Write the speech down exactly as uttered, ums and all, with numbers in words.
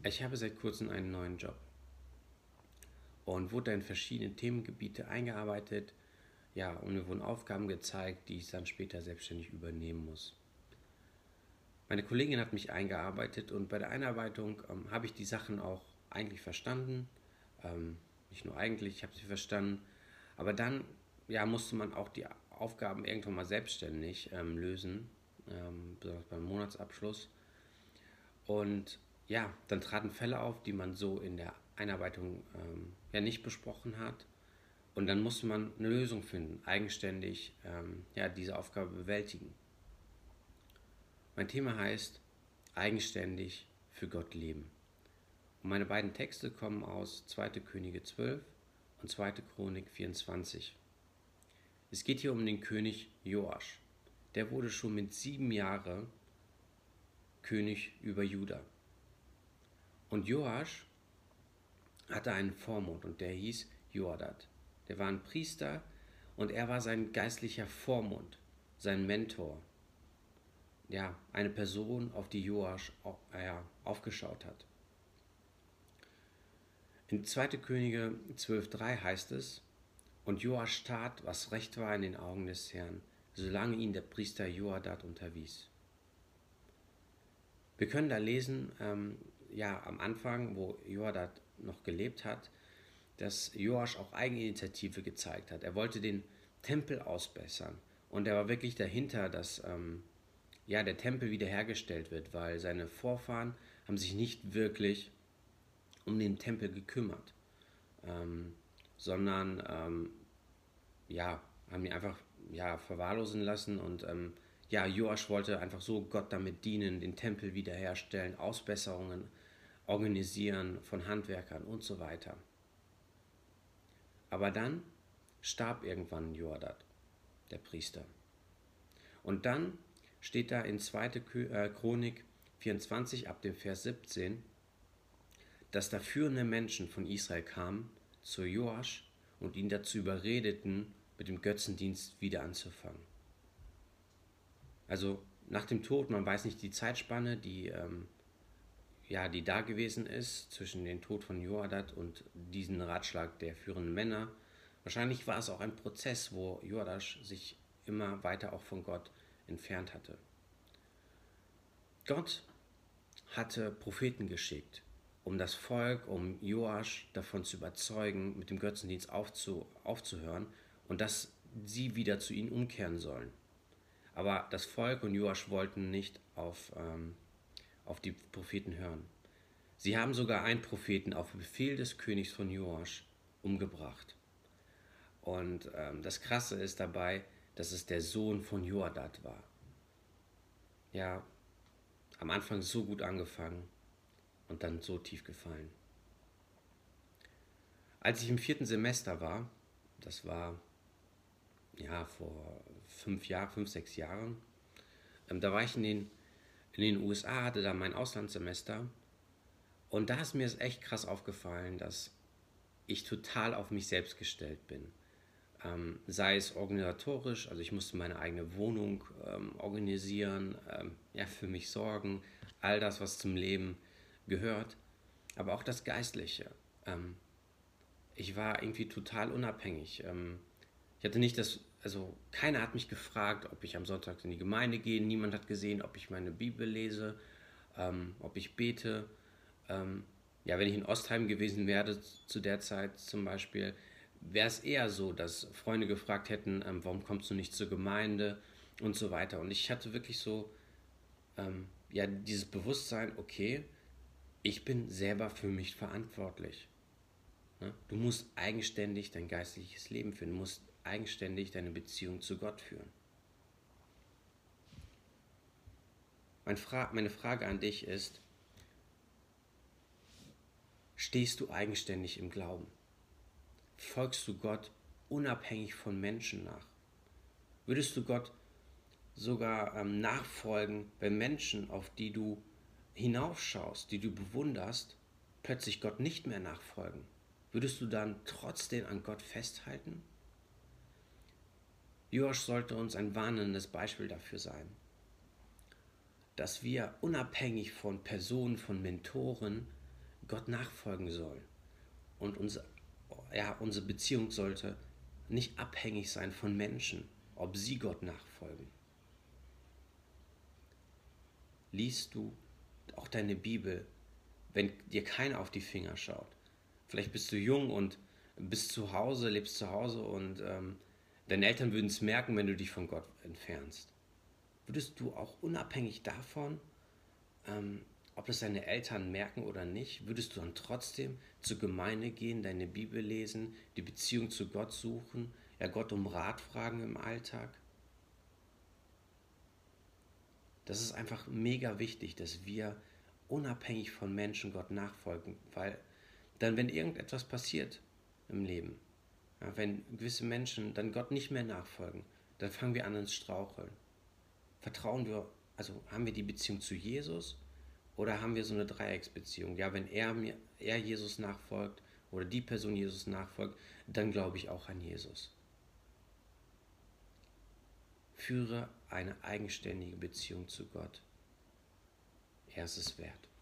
Ich habe seit kurzem einen neuen Job und wurde in verschiedene Themengebiete eingearbeitet. Ja, und mir wurden Aufgaben gezeigt, die ich dann später selbstständig übernehmen muss. Meine Kollegin hat mich eingearbeitet und bei der Einarbeitung ähm, habe ich die Sachen auch eigentlich verstanden. Ähm, nicht nur eigentlich, ich habe sie verstanden. Aber dann ja, musste man auch die Aufgaben irgendwann mal selbstständig ähm, lösen, ähm, besonders beim Monatsabschluss. Und ja, dann traten Fälle auf, die man so in der Einarbeitung ähm, ja nicht besprochen hat. Und dann musste man eine Lösung finden, eigenständig ähm, ja, diese Aufgabe bewältigen. Mein Thema heißt eigenständig für Gott leben. Und meine beiden Texte kommen aus zweite. Könige zwölf und zweite. Chronik vierundzwanzig. Es geht hier um den König Joasch. Der wurde schon mit sieben Jahren König über Juda. Und Joasch hatte einen Vormund und der hieß Joadat. Der war ein Priester und er war sein geistlicher Vormund, sein Mentor. Ja, eine Person, auf die Joasch ja, aufgeschaut hat. In zweite. Könige zwölf drei heißt es: Und Joasch tat, was recht war in den Augen des Herrn, solange ihn der Priester Joadat unterwies. Wir können da lesen, ähm, ja, am Anfang, wo Joadat noch gelebt hat, dass Joasch auch Eigeninitiative gezeigt hat. Er wollte den Tempel ausbessern und er war wirklich dahinter, dass ähm, ja, der Tempel wiederhergestellt wird, weil seine Vorfahren haben sich nicht wirklich um den Tempel gekümmert, ähm, sondern ähm, ja, haben ihn einfach ja, verwahrlosen lassen und ähm, ja, Joasch wollte einfach so Gott damit dienen, den Tempel wiederherstellen, Ausbesserungen organisieren von Handwerkern und so weiter. Aber dann starb irgendwann Joadat, der Priester. Und dann steht da in zweite. Chronik vierundzwanzig ab dem Vers siebzehn, dass da führende Menschen von Israel kamen zu Joasch und ihn dazu überredeten, mit dem Götzendienst wieder anzufangen. Also nach dem Tod, man weiß nicht die Zeitspanne, die, ähm, ja, die da gewesen ist zwischen dem Tod von Joadat und diesem Ratschlag der führenden Männer. Wahrscheinlich war es auch ein Prozess, wo Joasch sich immer weiter auch von Gott entfernt hatte. Gott hatte Propheten geschickt, um das Volk, um Joasch davon zu überzeugen, mit dem Götzendienst aufzu, aufzuhören und dass sie wieder zu ihnen umkehren sollen. Aber das Volk und Joasch wollten nicht auf, ähm, auf die Propheten hören. Sie haben sogar einen Propheten auf Befehl des Königs von Joasch umgebracht. Und ähm, das Krasse ist dabei, dass es der Sohn von Joadat war. Ja, am Anfang so gut angefangen und dann so tief gefallen. Als ich im vierten Semester war, das war ja vor fünf Jahren, fünf, sechs Jahren, ähm, da war ich in den, in den U S A, hatte da mein Auslandssemester und da ist mir es echt krass aufgefallen, dass ich total auf mich selbst gestellt bin. Ähm, sei es organisatorisch, also ich musste meine eigene Wohnung ähm, organisieren, ähm, ja, für mich sorgen, all das, was zum Leben gehört, aber auch das Geistliche. Ähm, ich war irgendwie total unabhängig. Ähm, ich hatte nicht das, also keiner hat mich gefragt, ob ich am Sonntag in die Gemeinde gehe, niemand hat gesehen, ob ich meine Bibel lese, ähm, ob ich bete. Ähm, ja, wenn ich in Ostheim gewesen wäre zu der Zeit zum Beispiel, wäre es eher so, dass Freunde gefragt hätten, ähm, warum kommst du nicht zur Gemeinde und so weiter. Und ich hatte wirklich so, ähm, ja, dieses Bewusstsein, okay, ich bin selber für mich verantwortlich. Ne? Du musst eigenständig dein geistliches Leben führen, du musst eigenständig deine Beziehung zu Gott führen. Mein Fra- meine Frage an dich ist, stehst du eigenständig im Glauben? Folgst du Gott unabhängig von Menschen nach? Würdest du Gott sogar ähm, nachfolgen, wenn Menschen, auf die du hinaufschaust, die du bewunderst, plötzlich Gott nicht mehr nachfolgen? Würdest du dann trotzdem an Gott festhalten? Joasch sollte uns ein warnendes Beispiel dafür sein, dass wir unabhängig von Personen, von Mentoren, Gott nachfolgen sollen. Und unsere, ja, unsere Beziehung sollte nicht abhängig sein von Menschen, ob sie Gott nachfolgen. Liest du auch deine Bibel, wenn dir keiner auf die Finger schaut? Vielleicht bist du jung und bist zu Hause, lebst zu Hause und ähm, deine Eltern würden es merken, wenn du dich von Gott entfernst. Würdest du auch unabhängig davon, ähm, ob das deine Eltern merken oder nicht, würdest du dann trotzdem zur Gemeinde gehen, deine Bibel lesen, die Beziehung zu Gott suchen, ja Gott um Rat fragen im Alltag? Das ist einfach mega wichtig, dass wir unabhängig von Menschen Gott nachfolgen, weil dann, wenn irgendetwas passiert im Leben, ja, wenn gewisse Menschen dann Gott nicht mehr nachfolgen, dann fangen wir an ins Straucheln. Vertrauen wir, also haben wir die Beziehung zu Jesus oder haben wir so eine Dreiecksbeziehung? Ja, wenn er mir, er Jesus nachfolgt oder die Person Jesus nachfolgt, dann glaube ich auch an Jesus. Führe eine eigenständige Beziehung zu Gott. Er ist es wert.